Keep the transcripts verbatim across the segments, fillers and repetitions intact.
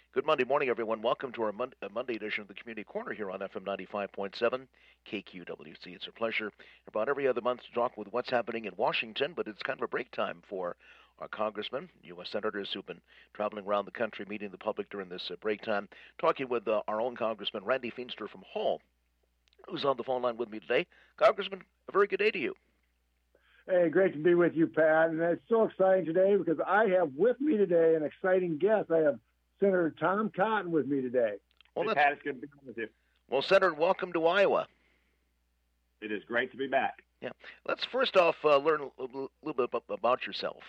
Good Monday morning, everyone. Welcome to our Mon- uh, Monday edition of the Community Corner here on F M ninety-five point seven K Q W C. It's a pleasure about every other month to talk with what's happening in Washington, but it's kind of a break time for our congressmen, U S senators who've been traveling around the country meeting the public during this uh, break time. Talking with uh, our own Congressman Randy Feenstra from Hall, who's on the phone line with me today. Congressman, a very good day to you. Hey, great to be with you, Pat. And it's so exciting today because I have with me today an exciting guest. I have Senator Tom Cotton with me today. Well, hey, Pat, it's good to be with you. Well, Senator, welcome to Iowa. It is great to be back. Yeah. Let's first off uh, learn a little, little bit about yourself.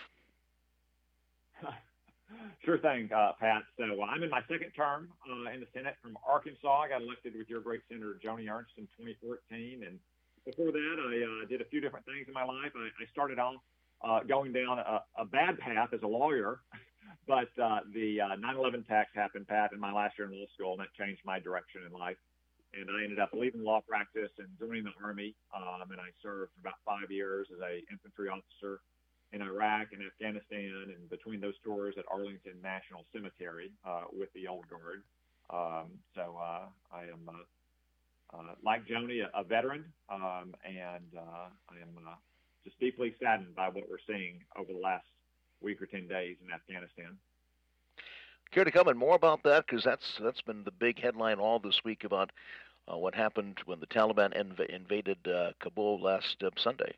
Sure thing, uh, Pat. So uh, I'm in my second term uh, in the Senate from Arkansas. I got elected with your great Senator Joni Ernst in twenty fourteen. And before that, I uh, did a few different things in my life. I, I started off uh, going down a, a bad path as a lawyer, but uh, the uh, nine eleven attacks happened, Pat, in my last year in law school, and that changed my direction in life. And I ended up leaving law practice and joining the Army, um, and I served for about five years as a infantry officer in Iraq and Afghanistan, and between those tours at Arlington National Cemetery uh, with the Old Guard. Um, so uh, I am, uh, uh, like Joni, a, a veteran, um, and uh, I am uh, just deeply saddened by what we're seeing over the last week or ten days in Afghanistan. Care to comment more about that? Because that's that's been the big headline all this week about uh, what happened when the Taliban inv- invaded uh, Kabul last uh, Sunday.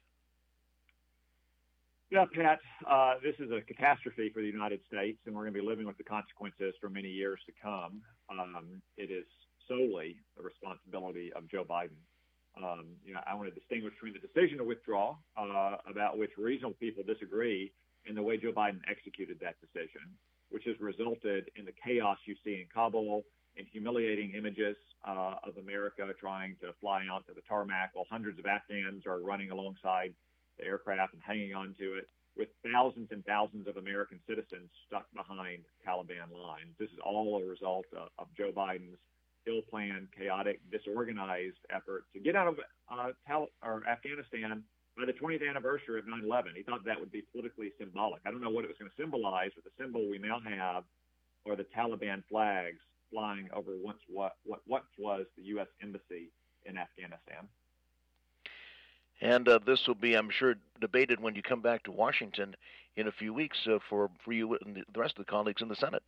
Yeah, Pat, uh, this is a catastrophe for the United States, and we're going to be living with the consequences for many years to come. Um, it is solely the responsibility of Joe Biden. Um, you know, I want to distinguish between the decision to withdraw, uh, about which reasonable people disagree, and the way Joe Biden executed that decision, which has resulted in the chaos you see in Kabul, in humiliating images uh, of America trying to fly out to the tarmac while hundreds of Afghans are running alongside the aircraft and hanging on to it, with thousands and thousands of American citizens stuck behind Taliban lines. This is all a result of, of Joe Biden's ill-planned, chaotic, disorganized effort to get out of uh, Tal- or Afghanistan by the twentieth anniversary of nine eleven. He thought that would be politically symbolic. I don't know what it was going to symbolize, but the symbol we now have are the Taliban flags flying over once what what what was the U S embassy in Afghanistan. And uh, this will be, I'm sure, debated when you come back to Washington in a few weeks uh, for, for you and the rest of the colleagues in the Senate.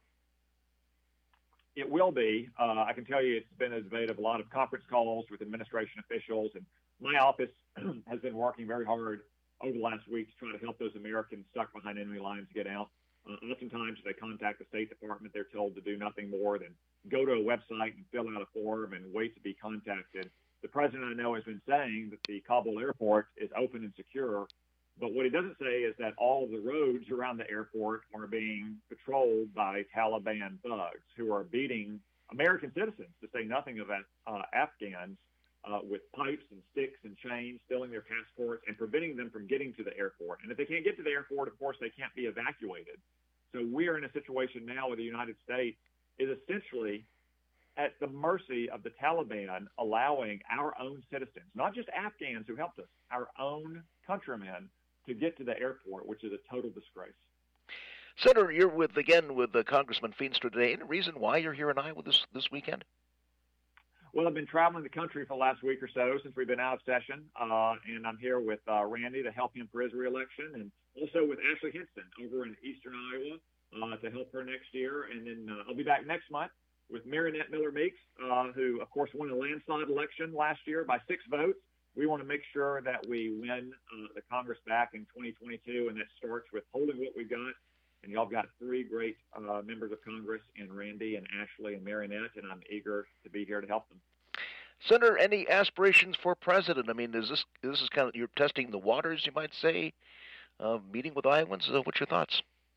It will be. Uh, I can tell you it's been a debate of a lot of conference calls with administration officials, and my office has been working very hard over the last week to try to help those Americans stuck behind enemy lines get out. Uh, oftentimes, if they contact the State Department, they're told to do nothing more than go to a website and fill out a form and wait to be contacted. The president, I know, has been saying that the Kabul airport is open and secure, but what he doesn't say is that all of the roads around the airport are being patrolled by Taliban thugs who are beating American citizens, to say nothing of uh, Afghans, uh, with pipes and sticks and chains, stealing their passports and preventing them from getting to the airport. And if they can't get to the airport, of course, they can't be evacuated. So we are in a situation now where the United States is essentially at the mercy of the Taliban, allowing our own citizens, not just Afghans who helped us, our own countrymen, to get to the airport, which is a total disgrace. Senator, you're with again with uh, Congressman Feenstra today. Any reason why you're here in Iowa this, this weekend? Well, I've been traveling the country for the last week or so since we've been out of session, uh, and I'm here with uh, Randy to help him for his reelection, and also with Ashley Hinson over in eastern Iowa uh, to help her next year. And then uh, I'll be back next month with Marinette Miller Meeks, uh, who, of course, won a landslide election last year by six votes. We want to make sure that we win uh, the Congress back in twenty twenty-two, and that starts with holding what we've got. And y'all got three great uh, members of Congress in Randy and Ashley and Marinette, and I'm eager to be here to help them. Senator, any aspirations for president? I mean, is this this is kind of, you're testing the waters, you might say, uh, meeting with Iowans? Uh, what's your thoughts?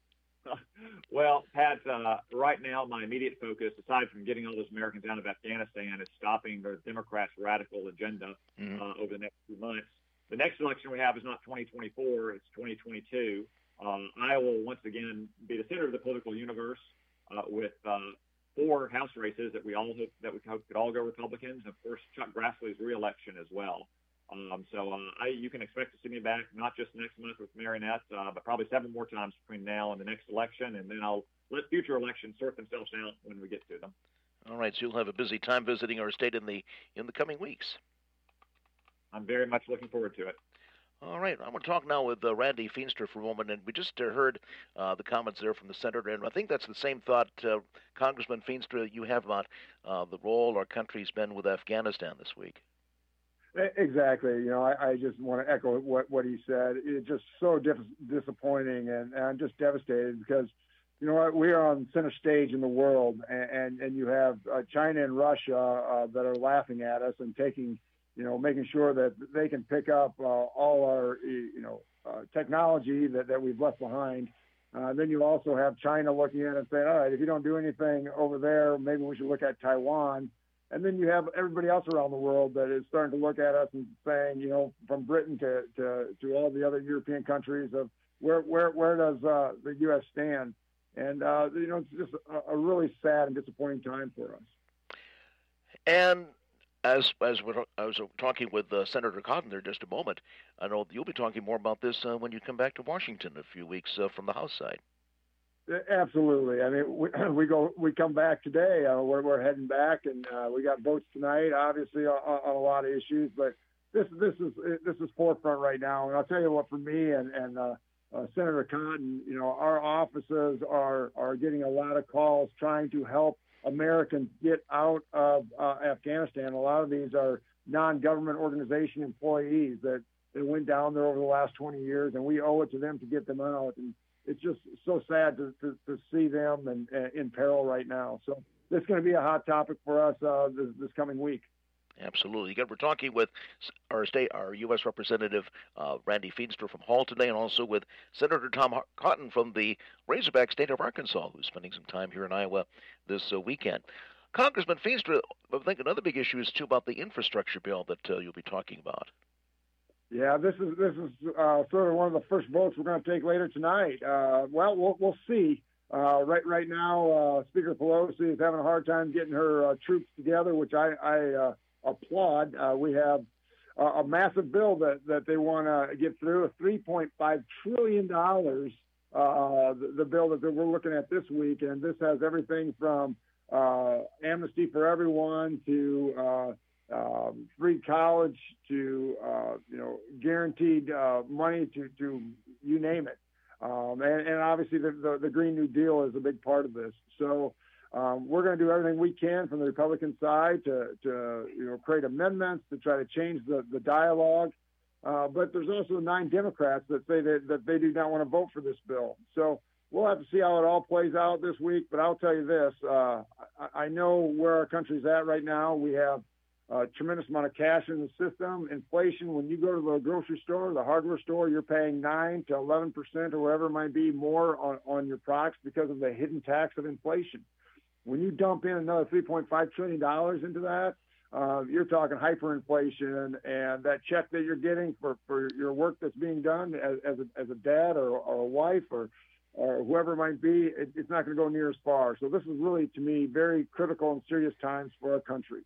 Well, Pat, uh, right now my immediate focus, aside from getting all those Americans out of Afghanistan, is stopping the Democrats' radical agenda mm-hmm. uh, over the next few months. The next election we have is not twenty twenty-four, it's twenty twenty-two. Um, Iowa will once again be the center of the political universe uh, with uh, four House races that we all hope that we hope could all go Republicans, and of course Chuck Grassley's reelection as well. Um, so uh, I, you can expect to see me back not just next month with Marinette, uh, but probably seven more times between now and the next election, and then I'll let future elections sort themselves out when we get to them. All right, so you'll have a busy time visiting our state in the in the coming weeks. I'm very much looking forward to it. All right, I'm going to talk now with uh, Randy Feenstra for a moment, and we just uh, heard uh, the comments there from the senator, and I think that's the same thought, uh, Congressman Feenstra, you have about uh, the role our country's been with Afghanistan this week. Exactly. You know, I, I just want to echo what, what he said. It's just so dis- disappointing, and, and I'm just devastated because, you know what, we are on center stage in the world, and, and, and you have uh, China and Russia uh, that are laughing at us and taking, you know, making sure that they can pick up uh, all our, you know, uh, technology that, that we've left behind. Uh, then you also have China looking at it and saying, all right, if you don't do anything over there, maybe we should look at Taiwan. And then you have everybody else around the world that is starting to look at us and saying, you know, from Britain to, to, to all the other European countries of where where where does uh, the U S stand? And, uh, you know, it's just a, a really sad and disappointing time for us. And as as we're, I was talking with uh, Senator Cotton there just a moment, I know you'll be talking more about this uh, when you come back to Washington in a few weeks uh, from the House side. Absolutely. I mean, we, we go, we come back today. Uh, we're, we're heading back, and uh, we got votes tonight, obviously, on, on a lot of issues. But this, this is this is forefront right now. And I'll tell you what, for me and and uh, uh, Senator Cotton, you know, our offices are are getting a lot of calls trying to help Americans get out of uh, Afghanistan. A lot of these are non-government organization employees that, that went down there over the last twenty years, and we owe it to them to get them out. And it's just so sad to, to, to see them and, and in peril right now. So this is going to be a hot topic for us uh, this, this coming week. Absolutely. Again, we're talking with our state, our U S Representative uh, Randy Feenstra from Hall today, and also with Senator Tom Cotton from the Razorback state of Arkansas, who's spending some time here in Iowa this uh, weekend. Congressman Feenstra, I think another big issue is too about the infrastructure bill that uh, you'll be talking about. Yeah, this is this is uh, sort of one of the first votes we're going to take later tonight. Uh, well, we'll we'll see. Uh, right right now, uh, Speaker Pelosi is having a hard time getting her uh, troops together, which I, I uh, applaud. Uh, we have uh, a massive bill that, that they want to get through, a three point five trillion dollars, uh, the, the bill that we're looking at this week. And this has everything from uh, amnesty for everyone to uh, um, free college to, uh, you know, guaranteed uh, money to, to you name it. Um, and, and obviously the, the, the Green New Deal is a big part of this. So um, we're going to do everything we can from the Republican side to, to you know, create amendments to try to change the, the dialogue. Uh, but there's also nine Democrats that say that, that they do not want to vote for this bill. So we'll have to see how it all plays out this week. But I'll tell you this, uh, I, I know where our country's at right now. We have a tremendous amount of cash in the system. Inflation, when you go to the grocery store, the hardware store, you're paying nine to eleven percent or whatever it might be more on, on your products because of the hidden tax of inflation. When you dump in another three point five trillion dollars into that, uh, you're talking hyperinflation, and that check that you're getting for, for your work that's being done as, as, a, as a dad or, or a wife or, or whoever it might be, it, it's not going to go near as far. So this is really, to me, very critical and serious times for our country.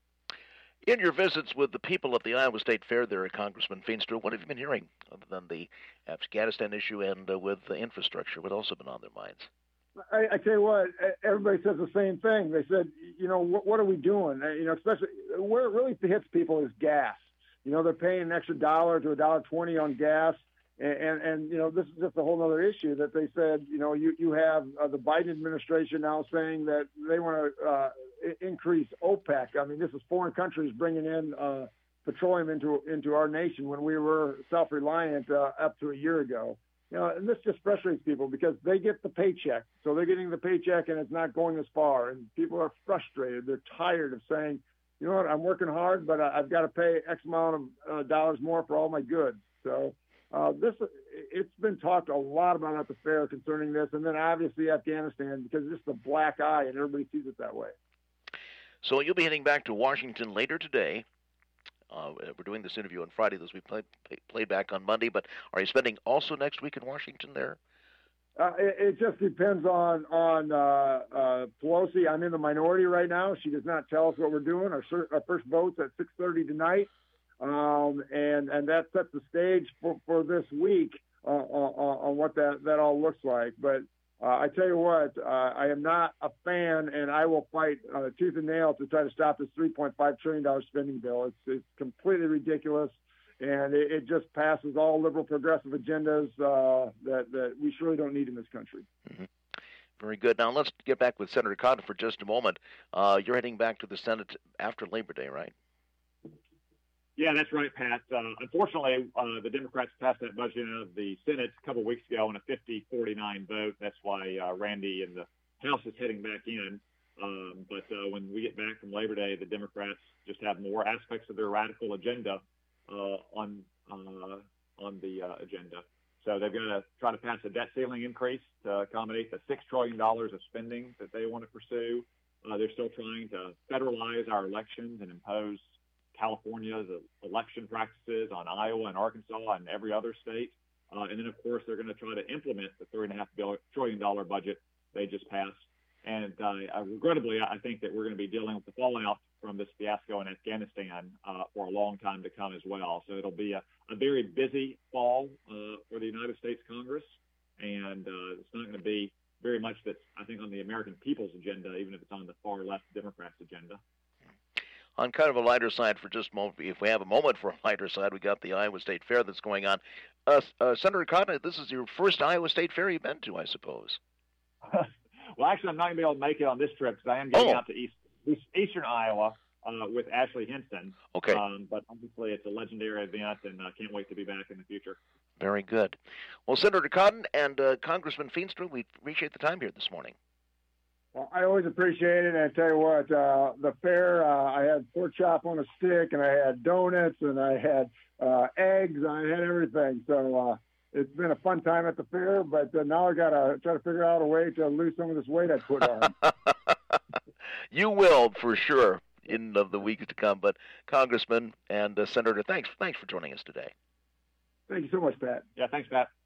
In your visits with the people at the Iowa State Fair there, Congressman Feenstra, what have you been hearing other than the Afghanistan issue and uh, with the infrastructure? What else have been on their minds? I, I tell you what, everybody says the same thing. They said, you know, what, what are we doing? You know, especially where it really hits people is gas. You know, they're paying an extra dollar to a dollar twenty on gas. And, and, and, you know, this is just a whole other issue that they said, you know, you, you have uh, the Biden administration now saying that they want to uh, increase OPEC. I mean, this is foreign countries bringing in uh, petroleum into into our nation when we were self-reliant uh, up to a year ago. You know, and this just frustrates people because they get the paycheck. So they're getting the paycheck and it's not going as far. And people are frustrated. They're tired of saying, you know what, I'm working hard, but I've got to pay X amount of uh, dollars more for all my goods. So uh, this it's been talked a lot about at the fair concerning this. And then obviously Afghanistan, because it's just a black eye and everybody sees it that way. So you'll be heading back to Washington later today. Uh, we're doing this interview on Friday. This will be played, played back on Monday. But are you spending also next week in Washington there? Uh, it, it just depends on on uh, uh, Pelosi. I'm in the minority right now. She does not tell us what we're doing. Our, our first vote's at six thirty tonight, um, and and that sets the stage for, for this week uh, on, on what that, that all looks like. But Uh, I tell you what, uh, I am not a fan, and I will fight uh, tooth and nail to try to stop this three point five trillion dollars spending bill. It's, it's completely ridiculous, and it, it just passes all liberal progressive agendas uh, that, that we surely don't need in this country. Mm-hmm. Very good. Now let's get back with Senator Cotton for just a moment. Uh, you're heading back to the Senate after Labor Day, right? Yeah, that's right, Pat. Uh, unfortunately, uh, the Democrats passed that budget out of the Senate a couple of weeks ago in a fifty forty-nine vote. That's why uh, Randy and the House is heading back in. Um, but uh, when we get back from Labor Day, the Democrats just have more aspects of their radical agenda uh, on uh, on the uh, agenda. So they're going to try to pass a debt ceiling increase to accommodate the six trillion dollars of spending that they want to pursue. Uh, they're still trying to federalize our elections and impose California's election practices on Iowa and Arkansas and every other state. Uh, and then, of course, they're going to try to implement the three point five trillion dollars budget they just passed. And uh, I, regrettably, I think that we're going to be dealing with the fallout from this fiasco in Afghanistan uh, for a long time to come as well. So it'll be a, a very busy fall uh, for the United States Congress. And uh, it's not going to be very much that's, I think, on the American people's agenda, even if it's on the far left Democrats' agenda. On kind of a lighter side for just a moment, if we have a moment for a lighter side, we got the Iowa State Fair that's going on. Uh, uh, Senator Cotton, this is your first Iowa State Fair you've been to, I suppose. Well, actually, I'm not going to be able to make it on this trip because I am getting oh. out to East, East, Eastern Iowa uh, with Ashley Hinson. Okay. Um, but obviously, it's a legendary event, and I uh, can't wait to be back in the future. Very good. Well, Senator Cotton and uh, Congressman Feenstra, we appreciate the time here this morning. Well, I always appreciate it, and I tell you what, uh, the fair, uh, I had pork chop on a stick, and I had donuts, and I had uh, eggs, I had everything. So uh, it's been a fun time at the fair, but uh, now I got to try to figure out a way to lose some of this weight I put on. You will, for sure, in uh, the weeks to come. But Congressman and uh, Senator, thanks, thanks for joining us today. Thank you so much, Pat. Yeah, thanks, Pat.